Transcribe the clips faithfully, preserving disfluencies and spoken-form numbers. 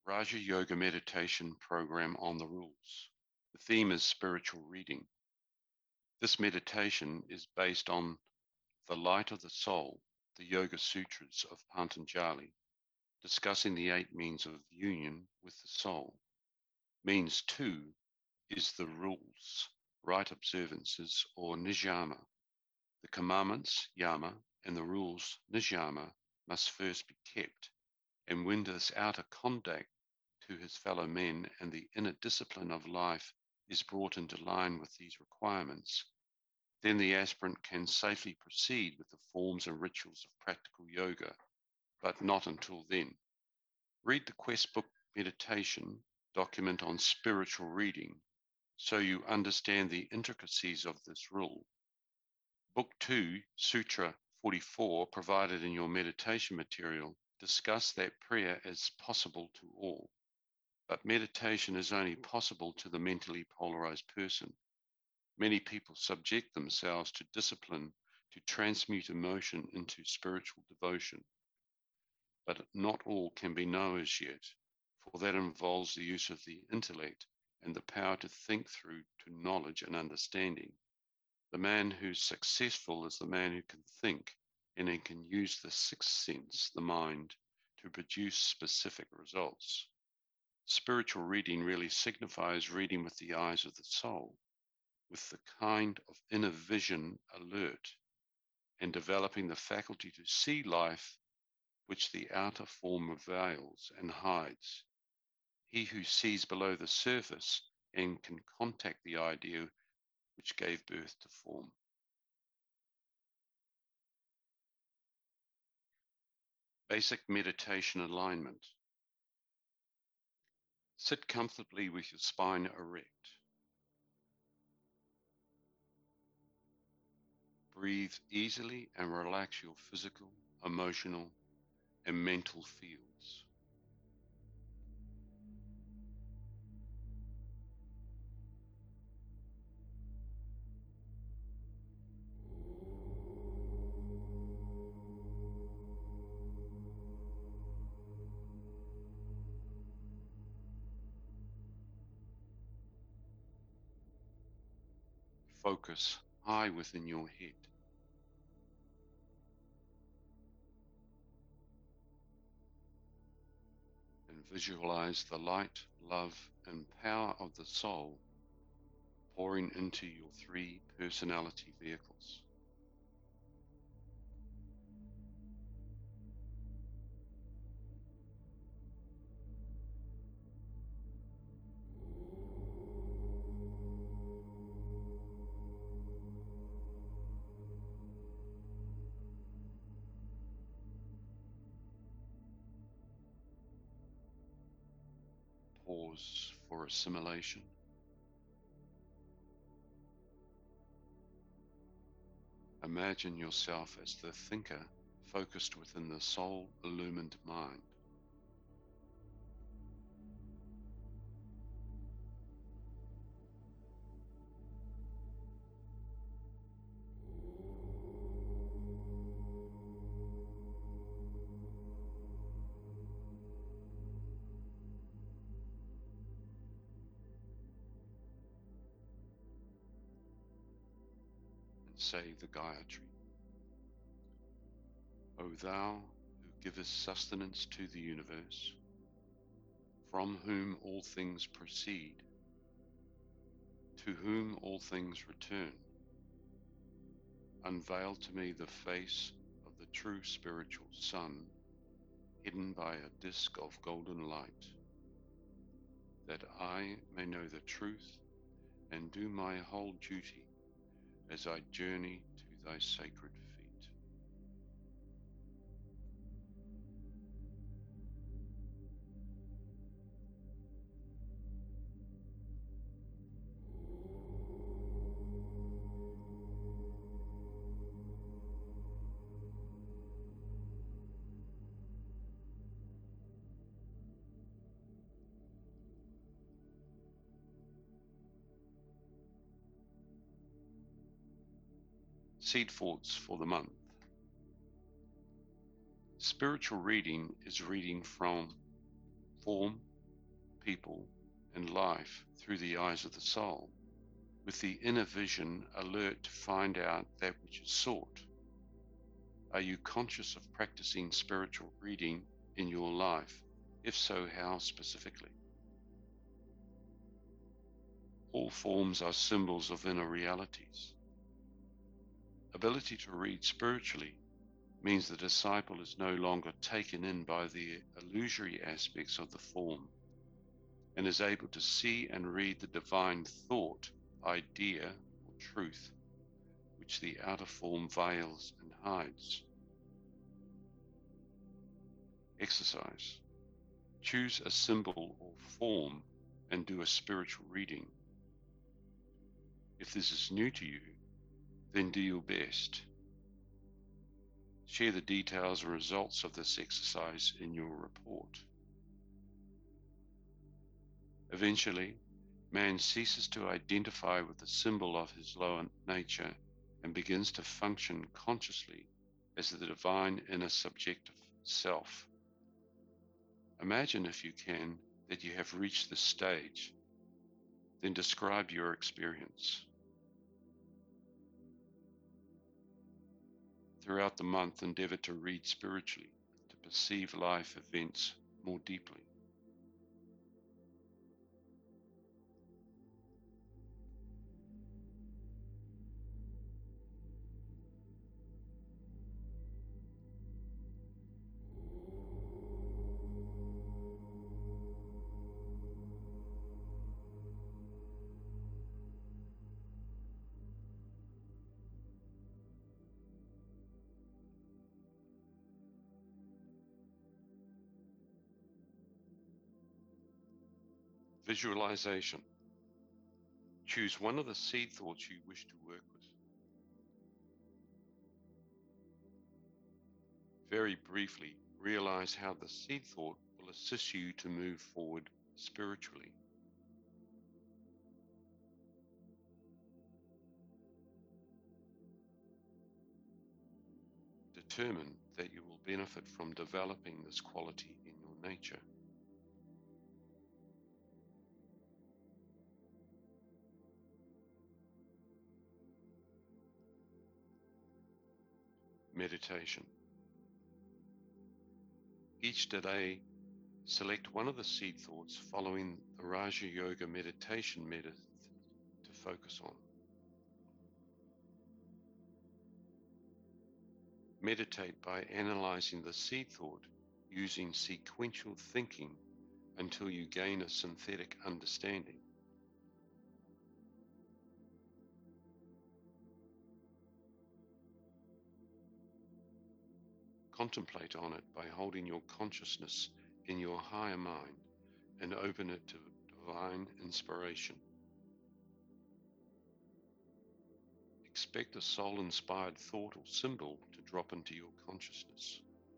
Raja Yoga meditation program on the rules. The theme is spiritual reading. This meditation is based on the light of the soul, the Yoga Sutras of Patanjali, discussing the eight means of union with the soul. Means two is the rules, right observances, or niyama. The commandments, yama, and the rules, niyama, must first be kept, and when this outer contact to his fellow men and the inner discipline of life is brought into line with these requirements, then the aspirant can safely proceed with the forms and rituals of practical yoga, but not until then. Read the Quest Book Meditation document on spiritual reading so you understand the intricacies of this rule. Book two, Sutra forty-four, provided in your meditation material, discuss that prayer is possible to all. But meditation is only possible to the mentally polarized person. Many people subject themselves to discipline to transmute emotion into spiritual devotion. But not all can be known as yet, for that involves the use of the intellect and the power to think through to knowledge and understanding. The man who's successful is the man who can think and who can use the sixth sense, the mind, to produce specific results. Spiritual reading really signifies reading with the eyes of the soul, with the kind of inner vision alert, and developing the faculty to see life which the outer form veils and hides. He who sees below the surface and can contact the idea which gave birth to form. Basic meditation alignment. Sit comfortably with your spine erect. Breathe easily and relax your physical, emotional, and mental fields. Focus high within your head. And visualize the light, love, and power of the soul pouring into your three personality vehicles. Pause for assimilation. Imagine yourself as the thinker focused within the soul-illumined mind. And say the Gayatri. O thou who givest sustenance to the universe, from whom all things proceed, to whom all things return, unveil to me the face of the true spiritual sun, hidden by a disk of golden light, that I may know the truth and do my whole duty as I journey to thy sacred feet. Seed thoughts for the month. Spiritual reading is reading from form, people, and life through the eyes of the soul, with the inner vision alert to find out that which is sought. Are you conscious of practicing spiritual reading in your life? If so, how specifically? All forms are symbols of inner realities. Ability to read spiritually means the disciple is no longer taken in by the illusory aspects of the form and is able to see and read the divine thought, idea, or truth which the outer form veils and hides. Exercise. Choose a symbol or form and do a spiritual reading. If this is new to you, then do your best. Share the details and results of this exercise in your report. Eventually, man ceases to identify with the symbol of his lower nature and begins to function consciously as the divine inner subjective self. Imagine, if you can, that you have reached this stage. Then describe your experience. Throughout the month, endeavor to read spiritually, to perceive life events more deeply. Visualization. Choose one of the seed thoughts you wish to work with. Very briefly, realize how the seed thought will assist you to move forward spiritually. Determine that you will benefit from developing this quality in your nature. Meditation. Each day, select one of the seed thoughts following the Raja Yoga meditation method to focus on. Meditate by analyzing the seed thought using sequential thinking until you gain a synthetic understanding. Contemplate on it by holding your consciousness in your higher mind and open it to divine inspiration. Expect a soul-inspired thought or symbol to drop into your consciousness.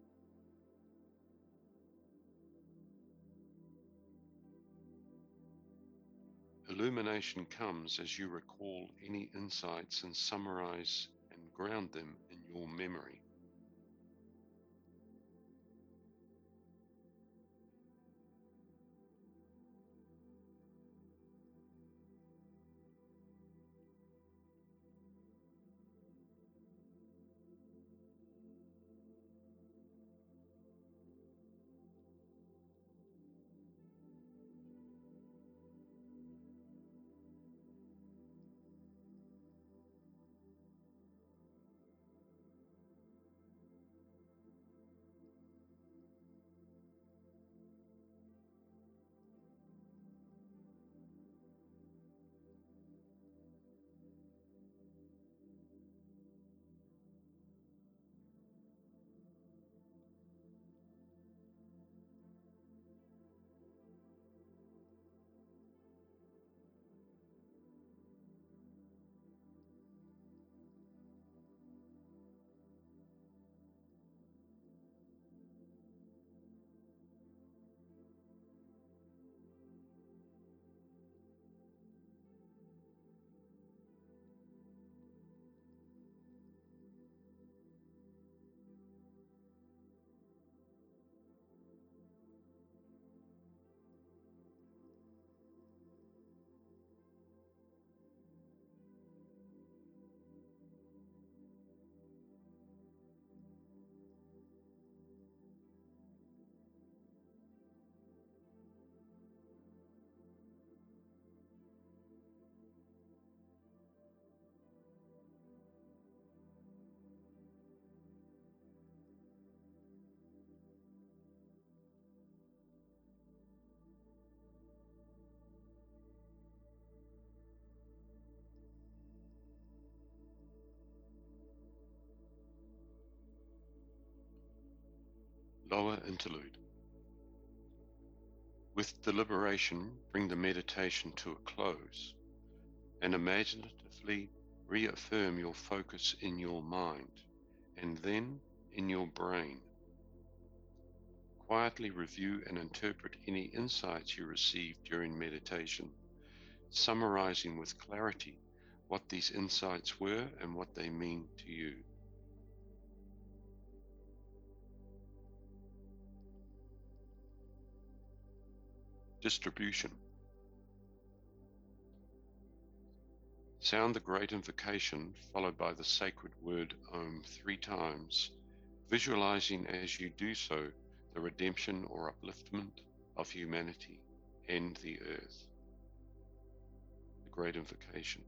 Illumination comes as you recall any insights and summarize and ground them in your memory. Lower interlude. With deliberation, bring the meditation to a close and imaginatively reaffirm your focus in your mind and then in your brain. Quietly review and interpret any insights you received during meditation, summarizing with clarity what these insights were and what they mean to you. Distribution. Sound the great invocation followed by the sacred word Om three times, visualizing as you do so the redemption or upliftment of humanity and the earth. The great invocation.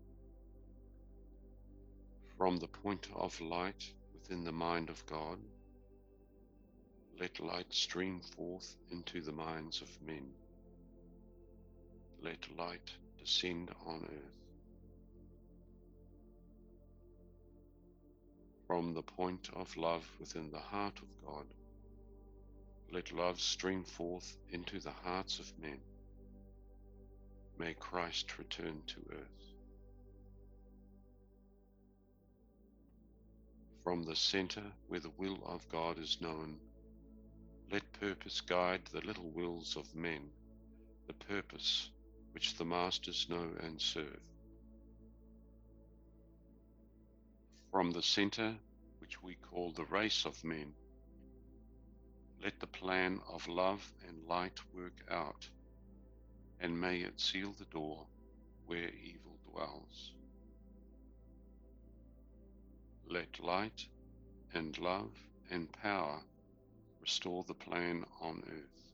From the point of light within the mind of God, let light stream forth into the minds of men. Let light descend on earth. From the point of love within the heart of God, let love stream forth into the hearts of men. May Christ return to earth. From the center where the will of God is known, let purpose guide the little wills of men, the purpose which the masters know and serve. From the center which we call the race of men, let the plan of love and light work out, and may it seal the door where evil dwells. Let light and love and power restore the plan on earth.